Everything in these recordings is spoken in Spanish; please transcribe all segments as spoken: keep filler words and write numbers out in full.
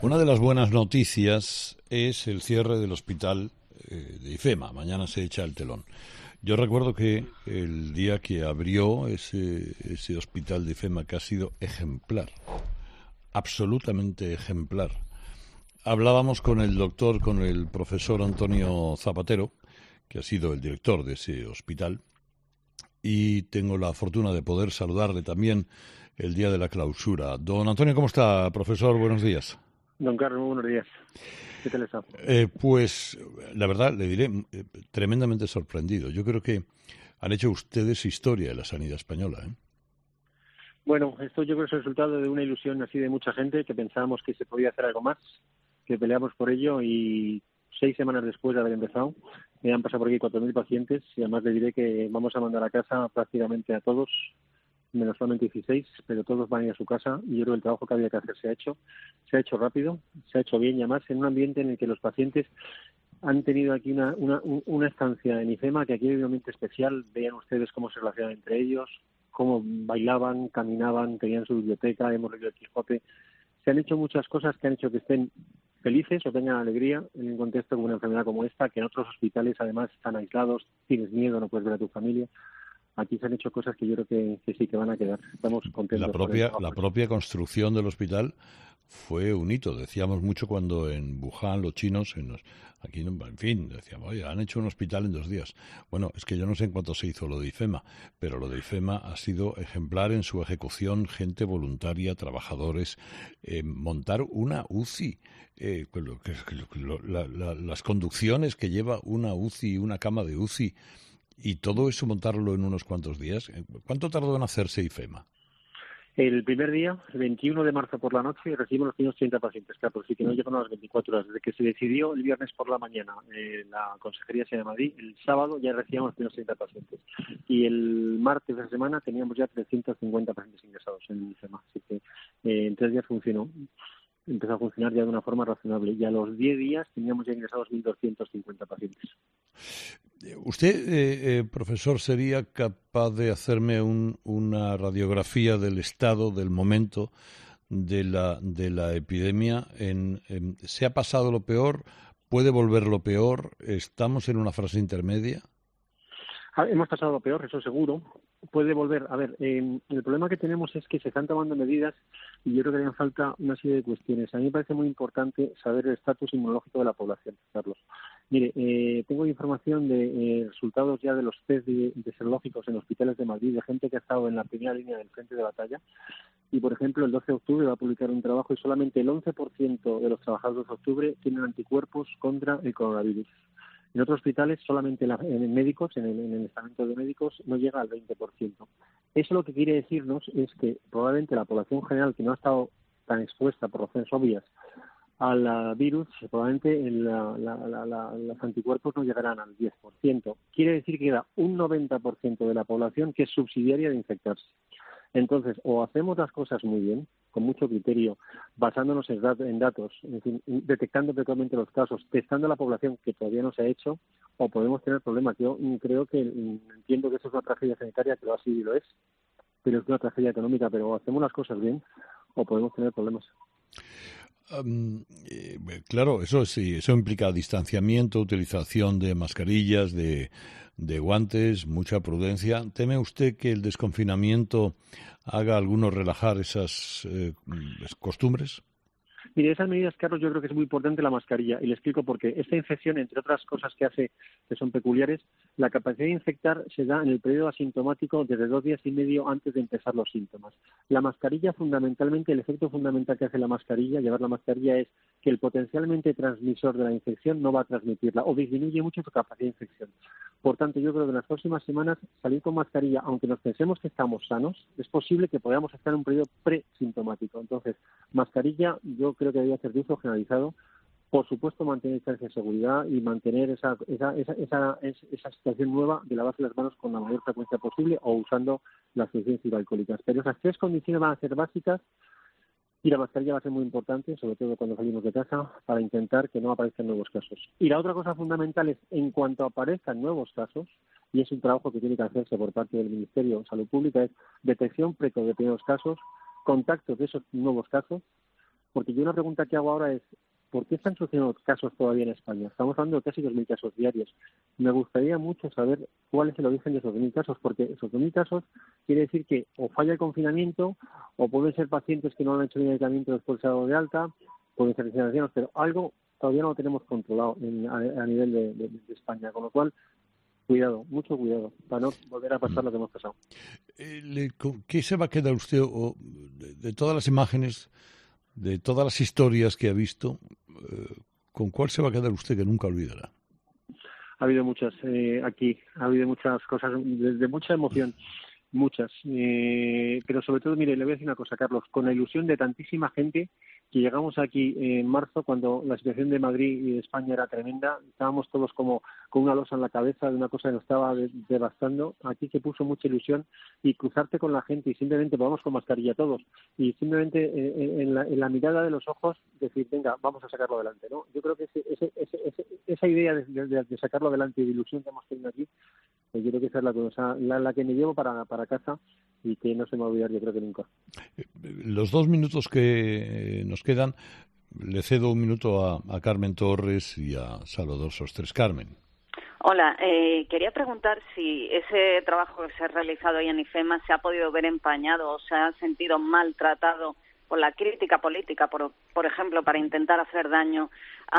Una de las buenas noticias es el cierre del hospital eh, de IFEMA. Mañana se echa el telón. Yo recuerdo que el día que abrió ese, ese hospital de IFEMA, que ha sido ejemplar, absolutamente ejemplar, hablábamos con el doctor, con el profesor Antonio Zapatero, que ha sido el director de ese hospital, y tengo la fortuna de poder saludarle también el día de la clausura. Don Antonio, ¿cómo está, profesor? Buenos días. Don Carlos, muy buenos días. ¿Qué tal está? Eh, pues, la verdad, le diré, eh, tremendamente sorprendido. Yo creo que han hecho ustedes historia en la sanidad española, ¿eh? Bueno, esto yo creo que es el resultado de una ilusión así de mucha gente que pensábamos que se podía hacer algo más, que peleamos por ello y seis semanas después de haber empezado, me han pasado por aquí cuatro mil pacientes y además le diré que vamos a mandar a casa prácticamente a todos, menos solamente dieciséis, pero todos van a ir a su casa y yo creo que el trabajo que había que hacer se ha hecho, se ha hecho rápido, se ha hecho bien y además en un ambiente en el que los pacientes han tenido aquí una, una, una estancia en IFEMA que aquí hay un ambiente especial. Vean ustedes cómo se relacionan entre ellos, cómo bailaban, caminaban, tenían su biblioteca, hemos leído el Quijote. Se han hecho muchas cosas que han hecho que estén felices o tengan alegría en un contexto con una enfermedad como esta, que en otros hospitales además están aislados, tienes miedo, no puedes ver a tu familia. Aquí se han hecho cosas que yo creo que, que sí que van a quedar. Estamos contentos. La propia, la propia construcción del hospital fue un hito. Decíamos mucho cuando en Wuhan los chinos, en, los, aquí en fin, decíamos, oye, han hecho un hospital en dos días. Bueno, es que yo no sé en cuánto se hizo lo de IFEMA, pero lo de IFEMA ha sido ejemplar en su ejecución, gente voluntaria, trabajadores, eh, montar una U C I, eh, lo, lo, la, la, las conducciones que lleva una U C I, una cama de U C I, y todo eso montarlo en unos cuantos días. ¿Cuánto tardó en hacerse IFEMA? El primer día, el veintiuno de marzo por la noche, recibimos los primeros treinta pacientes, claro, sí que no llegan a las veinticuatro horas. Desde que se decidió el viernes por la mañana, eh, la consejería se llama Madrid, el sábado ya recibíamos los primeros treinta pacientes. Y el martes de la semana teníamos ya trescientos cincuenta pacientes ingresados en el IFEMA. Así que eh, en tres días funcionó. Empezó a funcionar ya de una forma razonable. Y a los diez días teníamos ya ingresados mil doscientos cincuenta pacientes. ¿Usted, eh, eh, profesor, sería capaz de hacerme un, una radiografía del estado, del momento de la, de la epidemia? En, en, ¿Se ha pasado lo peor? ¿Puede volver lo peor? ¿Estamos en una fase intermedia? Hemos pasado lo peor, eso seguro. Puede volver. A ver, eh, el problema que tenemos es que se están tomando medidas y yo creo que harían falta una serie de cuestiones. A mí me parece muy importante saber el estatus inmunológico de la población, Carlos. Mire, eh, tengo información de eh, resultados ya de los test de, de serológicos en hospitales de Madrid, de gente que ha estado en la primera línea del frente de batalla. Y, por ejemplo, el doce de octubre va a publicar un trabajo y solamente el once por ciento de los trabajadores de octubre tienen anticuerpos contra el coronavirus. En otros hospitales, solamente en, la, en médicos, en el, en el estamento de médicos, no llega al veinte por ciento. Eso lo que quiere decirnos es que probablemente la población general que no ha estado tan expuesta por razones obvias al virus, probablemente la, la, la, la, los anticuerpos no llegarán al diez por ciento. Quiere decir que queda un noventa por ciento de la población que es subsidiaria de infectarse. Entonces, o hacemos las cosas muy bien, con mucho criterio, basándonos en, dat- en datos, en fin, detectando precocemente los casos, testando a la población, que todavía no se ha hecho, o podemos tener problemas. Yo creo que entiendo que eso es una tragedia sanitaria, que lo ha sido y lo es, pero es una tragedia económica, pero o hacemos las cosas bien o podemos tener problemas. Um, eh, claro, eso sí, eso implica distanciamiento, utilización de mascarillas, de, de guantes, mucha prudencia. ¿Teme usted que el desconfinamiento haga a algunos relajar esas eh, costumbres? Mire, esas medidas, Carlos, yo creo que es muy importante la mascarilla y le explico por qué. Esta infección, entre otras cosas que hace que son peculiares, la capacidad de infectar se da en el periodo asintomático desde dos días y medio antes de empezar los síntomas. La mascarilla, fundamentalmente, el efecto fundamental que hace la mascarilla, llevar la mascarilla, es que el potencialmente transmisor de la infección no va a transmitirla o disminuye mucho su capacidad de infección. Por tanto, yo creo que en las próximas semanas salir con mascarilla, aunque nos pensemos que estamos sanos, es posible que podamos estar en un periodo presintomático. Entonces, mascarilla, yo creo que debería ser de uso generalizado. Por supuesto, mantener distancia de seguridad y mantener esa, esa, esa, esa, esa situación nueva de lavarse las manos con la mayor frecuencia posible o usando las soluciones hidroalcohólicas. Pero esas tres condiciones van a ser básicas y la mascarilla va a ser muy importante, sobre todo cuando salimos de casa, para intentar que no aparezcan nuevos casos. Y la otra cosa fundamental es, en cuanto aparezcan nuevos casos, y es un trabajo que tiene que hacerse por parte del Ministerio de Salud Pública, es detección precoz de primeros casos, contactos de esos nuevos casos, Porque yo una pregunta que hago ahora es, ¿por qué están sucediendo casos todavía en España? Estamos hablando de casi dos mil casos diarios. Me gustaría mucho saber cuál es el origen de esos dos mil casos, porque esos dos mil casos quiere decir que o falla el confinamiento, o pueden ser pacientes que no han hecho ni medicamento después de ser dado de alta, pueden ser recién ancianos, pero algo todavía no lo tenemos controlado en, a, a nivel de, de, de España, con lo cual cuidado, mucho cuidado, para no volver a pasar lo que hemos pasado. ¿Qué se va a quedar usted o, de, de todas las imágenes, de todas las historias que ha visto, eh, con cuál se va a quedar usted que nunca olvidará? Ha habido muchas eh, aquí, ha habido muchas cosas de, de mucha emoción, muchas. Eh, pero sobre todo, mire, le voy a decir una cosa, Carlos, con la ilusión de tantísima gente que llegamos aquí en marzo cuando la situación de Madrid y de España era tremenda, estábamos todos como con una losa en la cabeza de una cosa que nos estaba de, devastando. Aquí se puso mucha ilusión y cruzarte con la gente y simplemente vamos con mascarilla todos y simplemente eh, en, la, en la mirada de los ojos decir, venga, vamos a sacarlo adelante, ¿no? Yo creo que ese, ese, ese, ese, esa idea de, de, de sacarlo adelante y de ilusión que hemos tenido aquí, pues yo creo que esa es la cosa, la, la que me llevo para, para casa y que no se me va a olvidar, yo creo que nunca. Los dos minutos que nos quedan, le cedo un minuto a, a Carmen Torres y a Salvador Sostres. Carmen. Hola, eh, quería preguntar si ese trabajo que se ha realizado ahí en IFEMA se ha podido ver empañado o se ha sentido maltratado por la crítica política, por, por ejemplo, para intentar hacer daño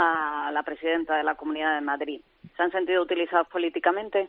a la presidenta de la Comunidad de Madrid. ¿Se han sentido utilizados políticamente?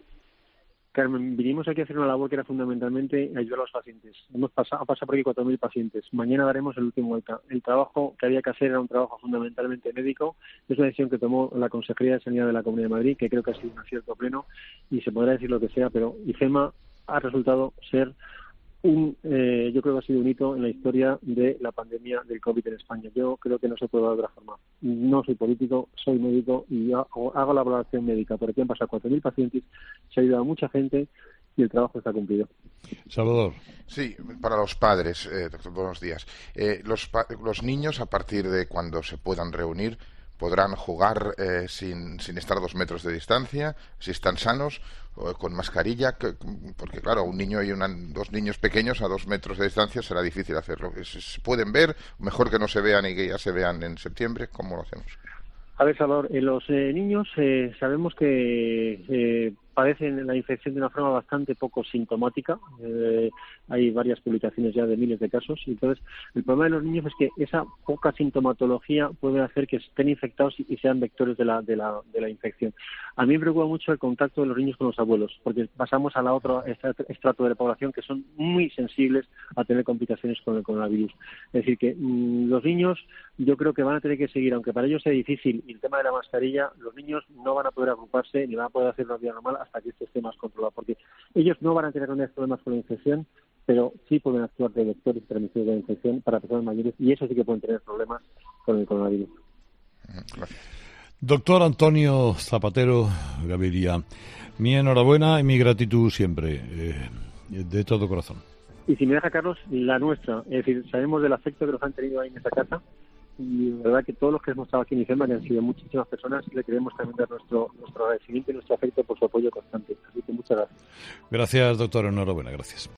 Carmen, vinimos aquí a hacer una labor que era fundamentalmente ayudar a los pacientes. Hemos pasado, ha pasado por aquí cuatro mil pacientes. Mañana daremos el último vuelta. El trabajo que había que hacer era un trabajo fundamentalmente médico. Es una decisión que tomó la Consejería de Sanidad de la Comunidad de Madrid, que creo que ha sido un acierto pleno, y se podrá decir lo que sea, pero IFEMA ha resultado ser un, eh, yo creo que ha sido un hito en la historia de la pandemia del COVID en España. Yo creo que no se puede dar de otra forma. No soy político, soy médico y hago, hago la valoración médica. Por aquí han pasado cuatro mil pacientes, se ha ayudado a mucha gente y el trabajo está cumplido. Salvador. Sí, para los padres, eh, doctor, buenos días. Eh, los, pa- los niños, a partir de cuando se puedan reunir, podrán jugar eh, sin, sin estar a dos metros de distancia, si están sanos, o con mascarilla, que, porque claro, un niño y una, dos niños pequeños a dos metros de distancia será difícil hacerlo. ¿Se, se pueden ver? Mejor que no se vean y que ya se vean en septiembre. ¿Cómo lo hacemos? A ver, Salvador, eh, los eh, niños eh, sabemos que eh, padecen la infección de una forma bastante poco sintomática. Eh, hay varias publicaciones ya de miles de casos. Y entonces, el problema de los niños es que esa poca sintomatología puede hacer que estén infectados y, y sean vectores de la, de, la, de la infección. A mí me preocupa mucho el contacto de los niños con los abuelos, porque pasamos a la otra estrato de la población que son muy sensibles a tener complicaciones con el coronavirus. Es decir, que mmm, los niños yo creo que van a tener que seguir, aunque para ellos sea difícil, y el tema de la mascarilla, los niños no van a poder agruparse ni van a poder hacer una vida normal hasta que esto esté más controlado, porque ellos no van a tener grandes problemas con la infección, pero sí pueden actuar de vectores y transmisores de la infección para personas mayores, y eso sí que pueden tener problemas con el coronavirus. Gracias. Doctor Antonio Zapatero Gaviria, mi enhorabuena y mi gratitud siempre, eh, de todo corazón. Y si me deja, Carlos, la nuestra, es decir, sabemos del afecto que nos han tenido ahí en esta casa, y de verdad que todos los que hemos estado aquí en IFEMA, que han sido muchísimas personas, le queremos también dar nuestro, nuestro agradecimiento y nuestro afecto por su apoyo constante. Así que muchas gracias. Gracias, doctor, enhorabuena, gracias.